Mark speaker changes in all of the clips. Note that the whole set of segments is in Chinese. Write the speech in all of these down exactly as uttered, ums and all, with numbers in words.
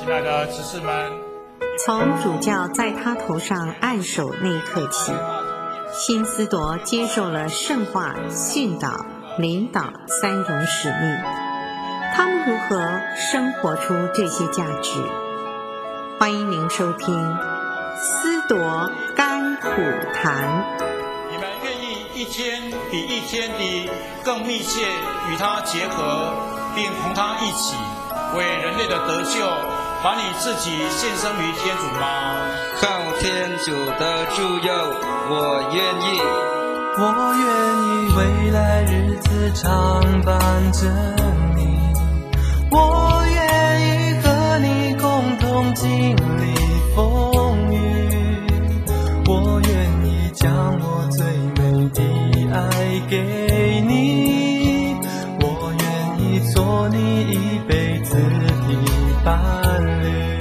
Speaker 1: 亲爱的执事们，
Speaker 2: 从主教在他头上按手那一刻起，新思铎接受了圣化、训导、领导三种使命。他们如何生活出这些价值？欢迎您收听思铎甘苦谈。
Speaker 1: 你们愿意一天比一天地更密切与他结合，并同他一起为人类的得救，把你自己献身于天主吗？
Speaker 3: 靠天主的助佑，我愿意。
Speaker 4: 我愿意未来日子常伴着你，我愿意和你共同经历风雨，我愿意将我最美的爱给你，我愿意做你一辈子的伴侣。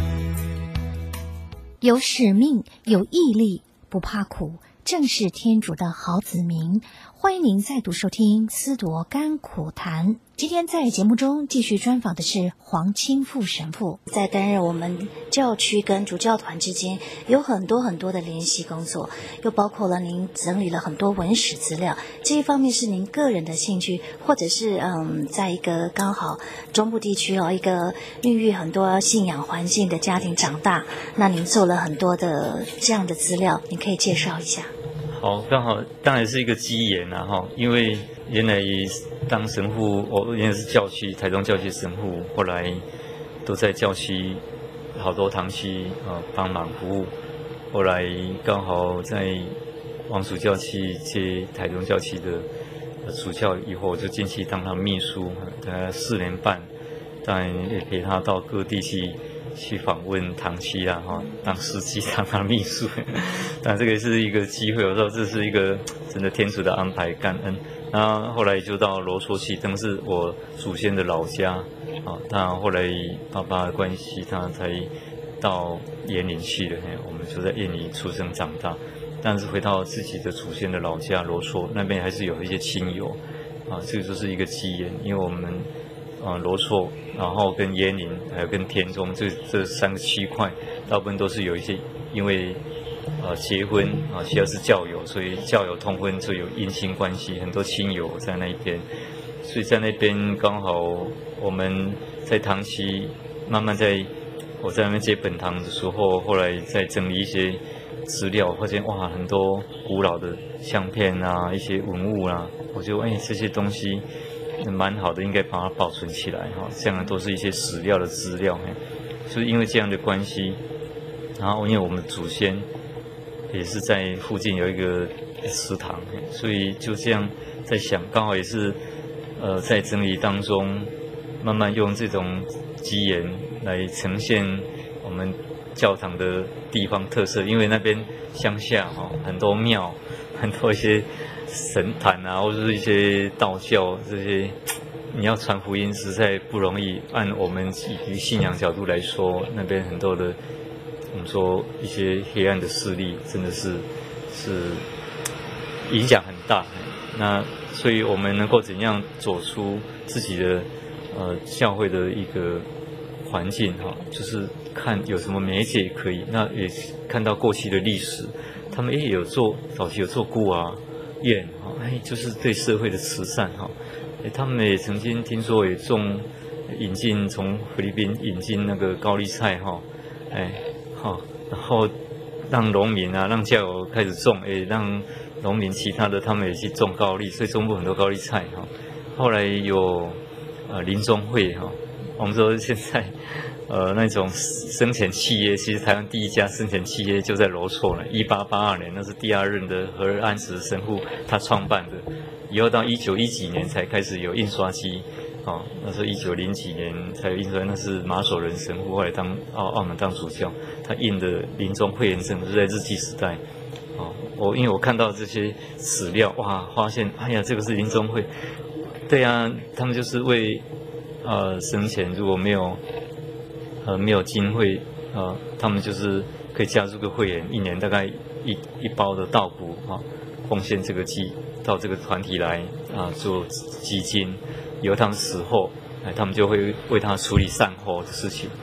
Speaker 5: 有使命，有毅力，不怕苦，正是天主的好子民。欢迎您再度收听思铎甘苦谈。今天在节目中继续专访的是黄清富神父，在担任我们教区跟主教团之间有很多很多的联系工作，又包括了您整理了很多文史资料，这一方面是您个人的兴趣，或者是嗯，在一个刚好中部地区哦，一个孕育很多信仰环境的家庭长大，那您做了很多的这样的资料，您可以介绍一下。
Speaker 6: 好，刚好当然是一个机缘啊哈，因为原来当神父，我原来是教区台中教区神父，后来都在教区好多堂区啊帮忙服务，后来刚好在王主教区接台中教区的主教以后，就进去当他秘书，大概四年半，当然也陪他到各地去。去访问堂区啊，哈，当司机，当他秘书，但这个是一个机会，我说这是一个真的天主的安排，感恩。然后后来就到罗厝去，等是我祖先的老家，啊，他后来爸爸的关系，他才到延宁去了，我们就在延宁出生长大，但是回到自己的祖先的老家罗厝那边，还是有一些亲友，啊，这个就是一个机缘，因为我们。啊，罗厝，然后跟耶宁，还有跟田中这这三个区块，大部分都是有一些因为呃结婚啊，需要是教友，所以教友通婚就有姻亲关系，很多亲友在那一边，所以在那边刚好我们在堂区慢慢在我在那边接本堂的时候，后来在整理一些资料，发现哇很多古老的相片啊，一些文物啊，我就哎这些东西。蛮好的，应该把它保存起来哈。这样都是一些史料的资料，就是因为这样的关系，然后因为我们祖先也是在附近有一个祠堂，所以就这样在想，刚好也是呃在整理当中，慢慢用这种机缘来呈现我们教堂的地方特色，因为那边乡下哈很多庙，很多一些。神坛啊，或者是一些道教这些，你要传福音实在不容易。按我们以信仰角度来说，那边很多的我们说一些黑暗的势力，真的是是影响很大。那所以我们能够怎样走出自己的呃教会的一个环境哈，就是看有什么媒介可以。那也看到过去的历史，他们也有做早期有做孤儿院哈，哎，就是对社会的慈善哈，哎，他们也曾经听说也种引进从菲律宾引进那个高丽菜哈，哎，好，然后让农民啊，让教友开始种，哎，让农民其他的他们也去种高丽，所以种不很多高丽菜哈。后来有呃临终会哈，我们说现在。呃，那种生前契约，其实台湾第一家生前契约就在罗厝了。一八八二年，那是第二任的何安石神父他创办的。以后到一九一几年才开始有印刷机，哦，那是一九零几年才有印刷，那是马守仁神父后来当澳澳门当主教，他印的临终会员证是在日记时代。哦，我因为我看到这些史料，哇，发现哎呀，这个是临终会。对啊，他们就是为呃生前如果没有。呃，没有经费，呃，他们就是可以加入个会员，一年大概一一包的稻谷啊，奉献这个基到这个团体来啊做基金，以后他们死后，哎，他们就会为他处理善后的事情，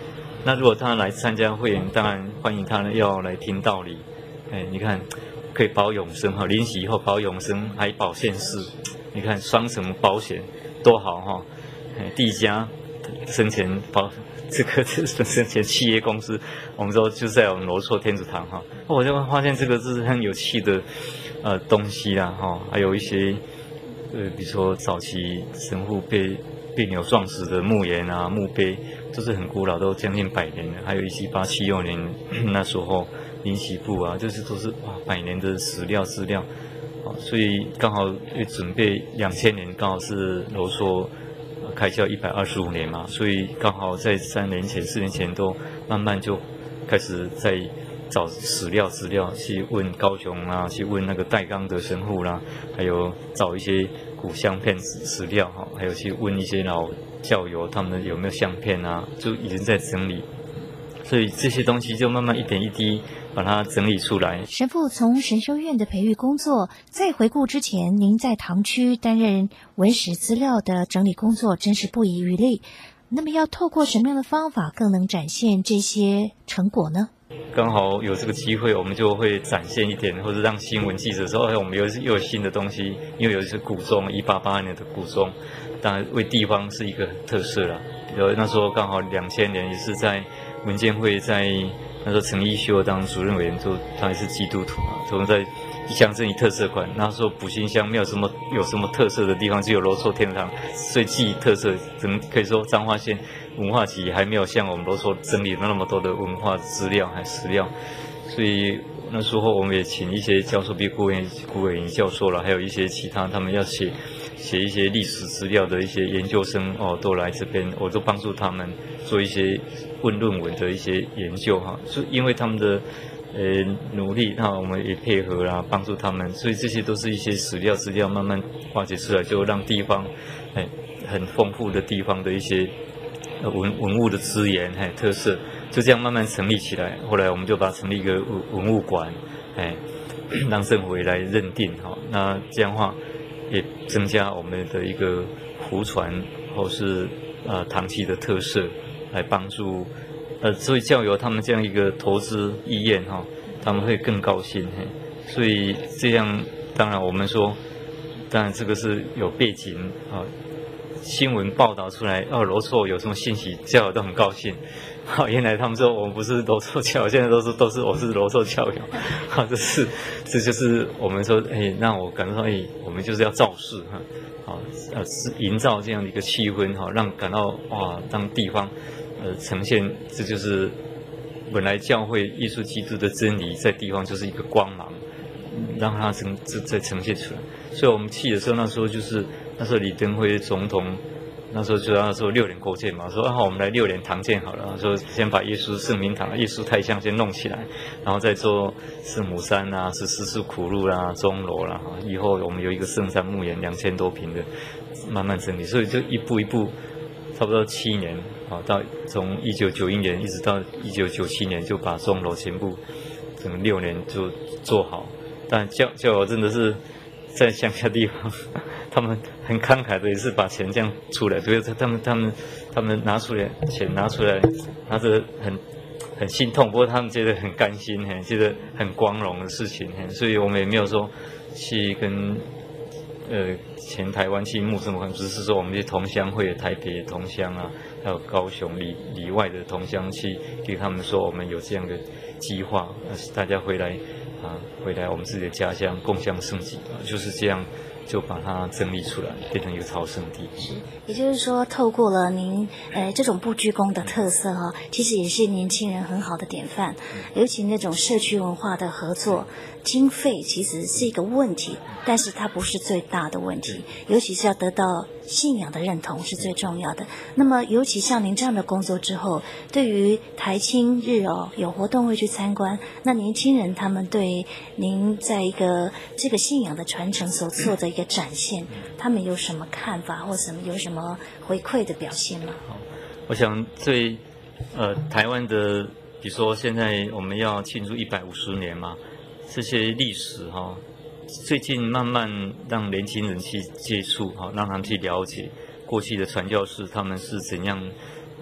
Speaker 6: 那如果他来参加会员，当然欢迎他呢要来听道理。哎，你看可以保永生哈，领洗以后保永生，还保现世，你看双层保险多好哈！哎，第一家生前保这个生前企业公司，我们说就在我们罗厝天主堂哈，我就发现这个是很有趣的呃东西啦哈，还有一些呃比如说早期神父被被牛撞死的墓园啊、墓碑，都是很古老，都将近百年了。还有一七八七六年那时候灵洗部啊，就是都是哇百年的史料资料，啊，所以刚好准备两千年，刚好是罗厝开教一百二十五年嘛，所以刚好在三年前、四年前都慢慢就开始在找史料资料，去问高雄啊，去问那个戴刚的神父啦，还有找一些古相片史料哈，还有去问一些老教友他们有没有相片啊，就已经在整理，所以这些东西就慢慢一点一滴把它整理出来。
Speaker 5: 神父从神修院的培育工作，在回顾之前，您在堂区担任文史资料的整理工作，真是不遗余力。那么要透过什么样的方法更能展现这些成果呢？
Speaker 6: 刚好有这个机会，我们就会展现一点，或者让新闻记者说，哎，我们又又有新的东西，因为有一些古钟，一八八年的古钟，当然为地方是一个特色啦。有那时候刚好两千年也是在文建会在那时候陈一修当主任委员，就他也是基督徒啊，我们在乡镇以特色馆，那时候埔心乡没有什么有什么特色的地方，只有罗厝天堂最具特色，可以说彰化县文化局还没有像我们罗厝整理了那么多的文化资料还史料，所以那时候我们也请一些教授，比如顾委顾委员教授了，还有一些其他他们要写写一些历史资料的一些研究生哦，都来这边，我都帮助他们做一些问论文的一些研究哈，就因为他们的呃努力，那我们也配合啦，帮助他们，所以这些都是一些史料资料慢慢化解出来，就让地方哎很丰富的地方的一些文文物的资源哎特色，就这样慢慢成立起来。后来我们就把它成立一个文物馆，哎，让政府也来认定哈。那这样的话也增加我们的一个福传或是呃堂区的特色，来帮助。呃，所以教友他们这样一个投资意愿哈，他们会更高兴嘿。所以这样，当然我们说，当然这个是有背景啊，新闻报道出来，哦，罗厝有什么信息，教友都很高兴。好，原来他们说我们不是罗厝教友，现在都是都是我是罗厝教友。好，这是这就是我们说，哎，让我感到说，哎，我们就是要造势哈，好，呃，是营造这样的一个气氛哈，让感到哇，让地方。呃，呈现这就是本来教会艺术基督的真理，在地方就是一个光芒，让它呈这再呈现出来。所以我们去的时候，那时候就是那时候李登辉总统，那时候就那时候六年国建嘛，说啊，我们来六年堂建好了，说先把耶稣圣名堂、耶稣太像先弄起来，然后再做圣母山啊、十四处苦路啦、钟楼啦，以后我们有一个圣山墓园两千多坪的，慢慢整理，所以就一步一步。差不多七年，啊，到从一九九一年一直到一九九七年，就把钟楼全部整个六年就做好。但教教友真的是在乡下地方，他们很慷慨的，也是把钱这样出来，所以他们他们他们拿出来钱拿出来，拿着很很心痛，不过他们觉得很甘心，嘿，觉得很光荣的事情，嘿，所以我们也没有说去跟。呃，前台湾去募生馆，只是说我们去同乡会，台北同乡啊，还有高雄里里外的同乡去给他们说，我们有这样的计划，大家回来啊，回来我们自己的家乡共襄盛举啊，就是这样，就把它整理出来，变成一个朝圣地。
Speaker 5: 是，也就是说，透过了您呃这种不居功的特色哈、哦，其实也是年轻人很好的典范，尤其那种社区文化的合作。经费其实是一个问题，但是它不是最大的问题，尤其是要得到信仰的认同是最重要的。那么尤其像您这样的工作之后，对于台青日哦有活动会去参观，那年轻人他们对您在一个这个信仰的传承所做的一个展现，他们有什么看法或什么有什么回馈的表现吗？
Speaker 6: 好，我想最呃台湾的，比如说现在我们要庆祝一百五十年嘛。这些历史哈、哦，最近慢慢让年轻人去接触哈、哦，让他们去了解过去的传教士他们是怎样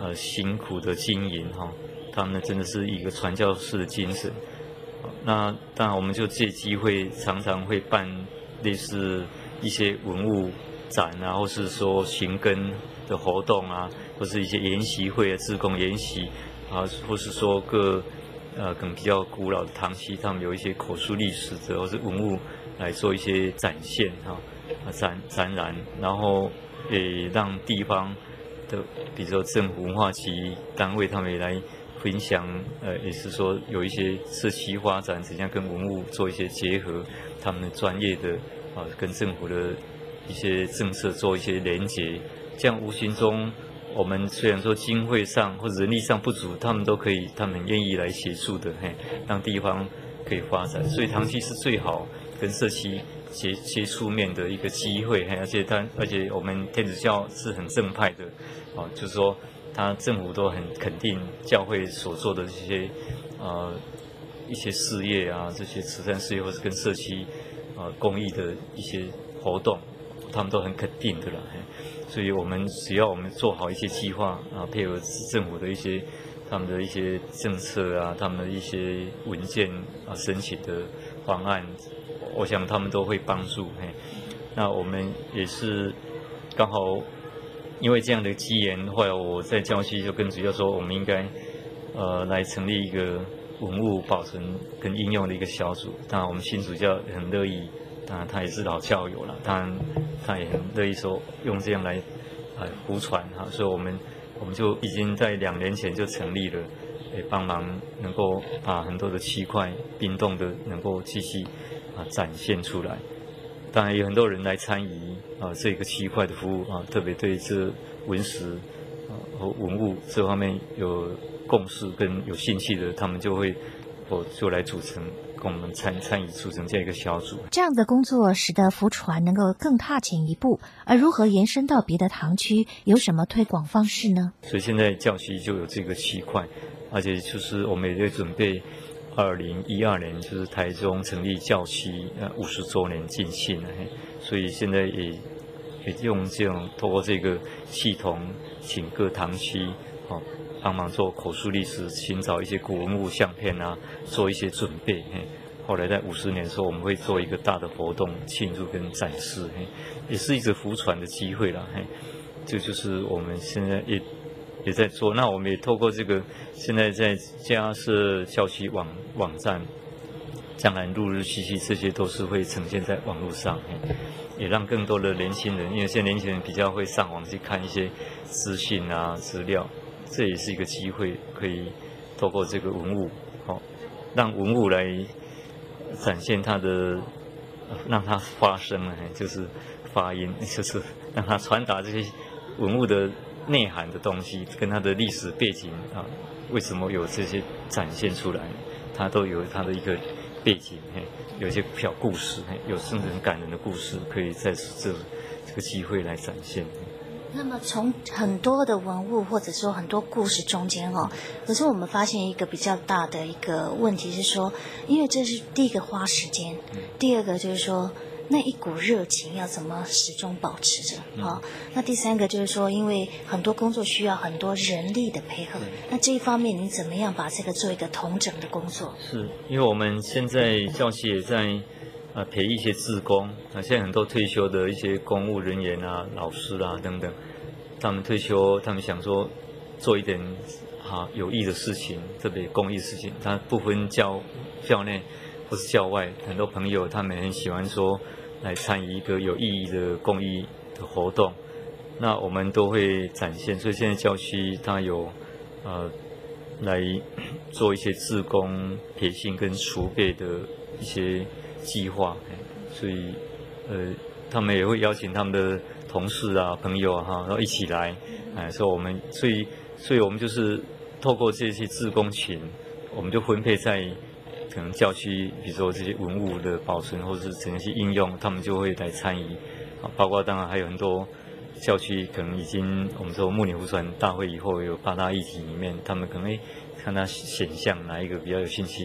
Speaker 6: 呃辛苦的经营哈、哦，他们真的是一个传教士的精神。那当然，我们就借机会常常会办类似一些文物展啊，或是说寻根的活动啊，或是一些研习会啊，志工研习啊，或是说各呃可能比较古老的堂区，他们有一些口述历史的或是文物来做一些展现哈、啊，展展览，然后也让地方的，比如说政府文化局单位他们也来分享，呃，也是说有一些社区发展怎样跟文物做一些结合，他们专业的啊跟政府的一些政策做一些连结，这样无形中我们虽然说经费上或者人力上不足，他们都可以，他们愿意来协助的，嘿，让地方可以发展。所以堂区是最好跟社区接接触面的一个机会，嘿，而且它而且我们天主教是很正派的，啊，就是说。他政府都很肯定教会所做的这些呃一些事业啊，这些慈善事业或是跟社区呃公益的一些活动，他们都很肯定的啦。所以我们只要我们做好一些计划啊，配合政府的一些他们的一些政策啊，他们的一些文件啊申请的方案，我想他们都会帮助。嘿，那我们也是刚好。因为这样的机缘，后来我在教区就跟主教说，我们应该呃来成立一个文物保存跟应用的一个小组。当然，我们新主教很乐意，当然他也是老教友了，当然他也很乐意说用这样来呃福传哈。所以我们我们就已经在两年前就成立了，也帮忙能够把很多的区块冰冻的能够继续啊展现出来。当然有很多人来参与啊这个区块的服务啊，特别对这文史啊和文物这方面有共识跟有兴趣的，他们就会我就来组成跟我们参参与组成这样一个小组。
Speaker 5: 这样的工作使得福传能够更踏前一步，而如何延伸到别的堂区，有什么推广方式呢？
Speaker 6: 所以现在教区就有这个区块，而且就是我们也在准备。二零一二年就是台中成立教区呃五十周年纪庆了，所以现在也也用这种透过这个系统，请各堂区哦帮忙做口述历史，寻找一些古文物相片啊，做一些准备。嘿，后来在五十年的时候，我们会做一个大的活动庆祝跟展示，嘿，也是一个福传的机会啦。嘿，这就是我们现在也。也在做，那我们也透过这个，现在在加设教区网网站，将来陆陆续续这些都是会呈现在网络上，也让更多的年轻人，因为现在年轻人比较会上网去看一些资讯啊资料，这也是一个机会，可以透过这个文物，好，让文物来展现它的，让它发声啊，就是发音，就是让它传达这些文物的。内涵的东西跟它的历史背景啊，为什么有这些展现出来？它都有它的一个背景，嘿，有一些小故事，嘿，有甚至很感人的故事，可以在这这个机会来展现。
Speaker 5: 那么从很多的文物或者说很多故事中间哦，可是我们发现一个比较大的一个问题是说，因为这是第一个花时间，嗯、第二个就是说。那一股热情要怎么始终保持着啊、哦？那第三个就是说，因为很多工作需要很多人力的配合，那这一方面你怎么样把这个做一个统整的工作？
Speaker 6: 是因为我们现在教区也在呃培育一些志工啊，现在很多退休的一些公务人员啊、老师啊等等，他们退休，他们想说做一点啊有益的事情，特别公益的事情，他不分教教内或是教外，很多朋友他们很喜欢说。来参与一个有意义的公益的活动，那我们都会展现。所以现在教区它有呃来做一些志工培训跟储备的一些计划，所以呃他们也会邀请他们的同事啊、朋友啊哈，然后一起来，哎，所以我们所以所以我们就是透过这些志工群，我们就分配在。可能教区，比如说这些文物的保存或是怎样去应用，他们就会来参与。啊，包括当然还有很多教区可能已经我们说牧灵福传大会以后有八大议题里面，他们可能诶看他选项哪一个比较有兴趣，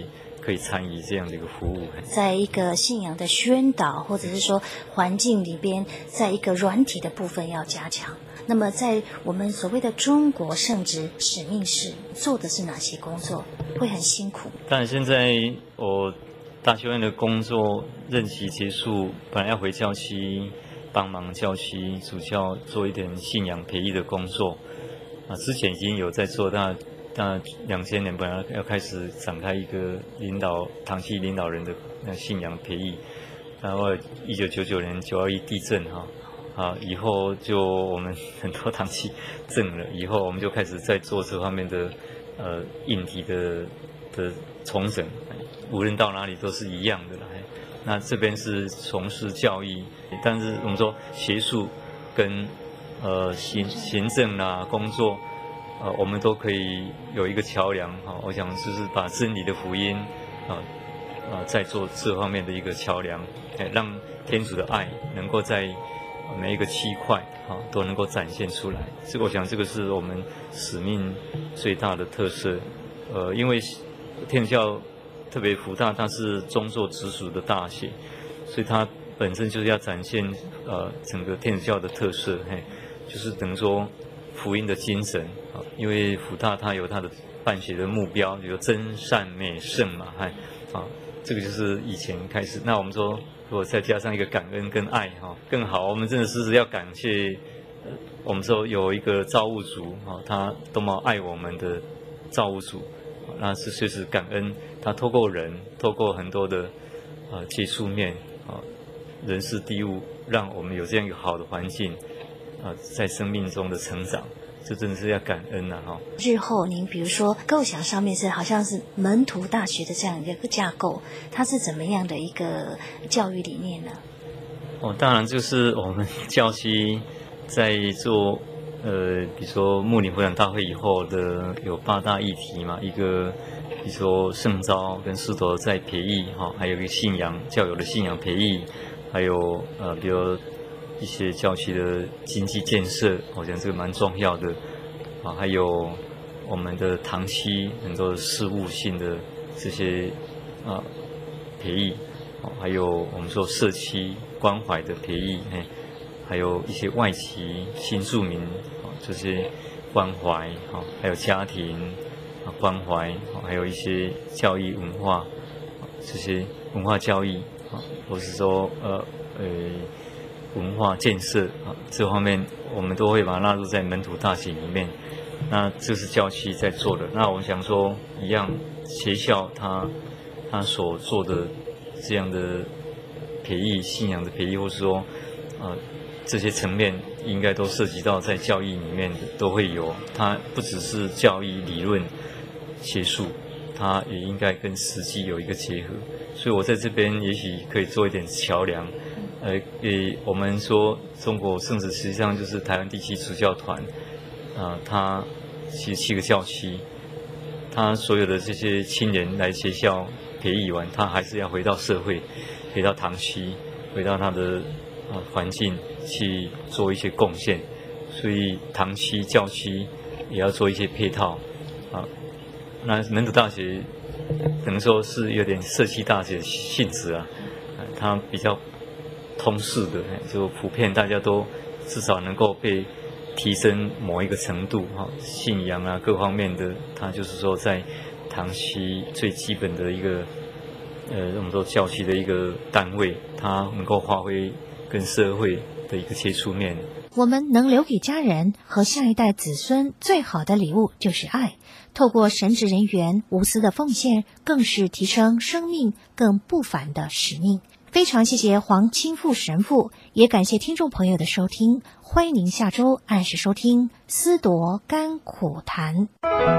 Speaker 6: 可以参与这样的一个服务。
Speaker 5: 在一个信仰的宣导，或者是说环境里边，在一个软体的部分要加强。那么在我们所谓的中国圣职使命室做的是哪些工作？会很辛苦。
Speaker 6: 但现在我大修院的工作任期结束，本来要回教区帮忙教区主教做一点信仰培育的工作啊，之前已经有在做，但那两千年本来要开始展开一个领导堂区领导人的信仰培育，然后一九九九年九二一地震哈。啊，以后就我们很多堂区震了，以后我们就开始在做这方面的呃硬体的的重整，无论到哪里都是一样的啦。那这边是从事教育，但是我们说学术跟呃行行政啦工作，呃我们都可以有一个桥梁哈。我想就是把真理的福音啊呃在做这方面的一个桥梁，哎，让天主的爱能够在每一个区块啊都能够展现出来，这个我想这个是我们使命最大的特色。呃，因为天主教特别福大，它是宗座直属的大学，所以它本身就是要展现呃整个天主教的特色，嘿，就是等于说福音的精神啊。因为福大它有它的办学的目标，有真善美圣嘛，嗨啊，这个就是以前开始。那我们说，如果再加上一个感恩跟爱哈，更好。我们真的是要感谢，呃，我们说有一个造物主哈，他多么爱我们的造物主，那是随时感恩他透过人，透过很多的呃接触面啊，人事地物，让我们有这样一个好的环境啊，在生命中的成长。这真的是要感恩呐、啊、哈！
Speaker 5: 日后您比如说构想上面是好像是门徒大学的这样一个架构，它是怎么样的一个教育理念呢？
Speaker 6: 哦，当然就是我们教区在做呃，比如说牧灵会长大会以后的有八大议题嘛，一个比如说圣召跟师铎在培育哈，还有一个信仰教友的信仰培育，还有呃，比如一些教区的经济建设，我想这个蛮重要的啊，还有我们的堂区很多事务性的这些啊培育，哦，还有我们说社区关怀的培育，哎，还有一些外籍新住民啊这些关怀，啊，还有家庭啊关怀，啊，还有一些教育文化，啊这些文化教育啊，或是说呃呃。文化建设啊，这方面我们都会把它纳入在门徒大学里面。那这是教区在做的。那我们想说，一样学校它它所做的这样的培育、信仰的培育，或是说呃这些层面，应该都涉及到在教育里面的都会有。它不只是教育理论学术，它也应该跟实际有一个结合。所以我在这边也许可以做一点桥梁。呃，诶，我们说中国圣旨实际上就是台湾地区主教团，啊、呃，它其实七个教区，他所有的这些青年来学校培育完，他还是要回到社会，回到堂区，回到他的啊环境去做一些贡献，所以堂区、教区也要做一些配套啊。那门徒大学等于说是有点社区大学性质啊，它比较通识的，就普遍大家都至少能够被提升某一个程度哈，信仰啊各方面的，它就是说在堂区最基本的一个呃我们说教区的一个单位，它能够发挥跟社会的一个接触面。
Speaker 5: 我们能留给家人和下一代子孙最好的礼物就是爱，透过神职人员无私的奉献，更是提升生命更不凡的使命。非常谢谢黄清富神父，也感谢听众朋友的收听，欢迎您下周按时收听思铎甘苦谈。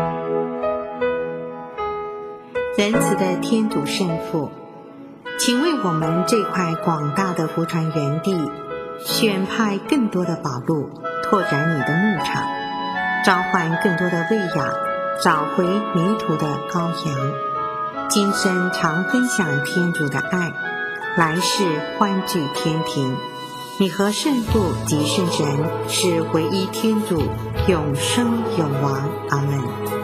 Speaker 2: 仁慈的天主圣父，请为我们这块广大的福传园地选派更多的宝路，拓展你的牧场，召唤更多的喂养，找回迷途的羔羊，今生常分享天主的爱，来世欢聚天庭。你和圣父及圣神是唯一天主，永生永王。阿们。